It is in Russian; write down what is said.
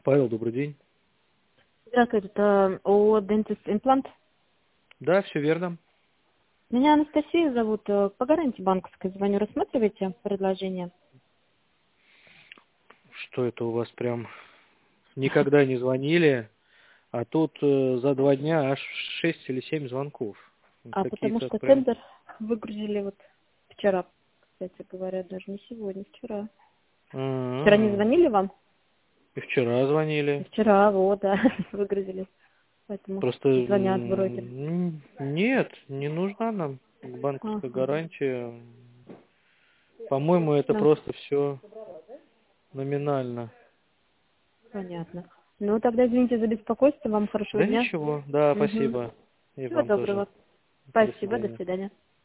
Павел, добрый день. Здравствуйте, это ООО Dentist Implant. Да, все верно. Меня Анастасия зовут, по гарантии банковской звоню. Рассматриваете предложение? Что это у вас прям никогда не звонили, а тут за 2 дня аж 6 или 7 звонков. Потому Какие-то что прям... тендер выгрузили вот вчера, кстати говоря, даже не сегодня, вчера. Вчера не М. звонили вам? И вчера звонили. Вчера, вот, да, выгрузили. Поэтому Просто звонят брокер. нет, не нужна нам банковская Ага, гарантия. По-моему, это да, просто все номинально. понятно. Ну, тогда извините за беспокойство, вам хорошего Да дня. ничего, да, Угу. спасибо. И Всего вам тоже. доброго. До Спасибо, до свидания. свидания.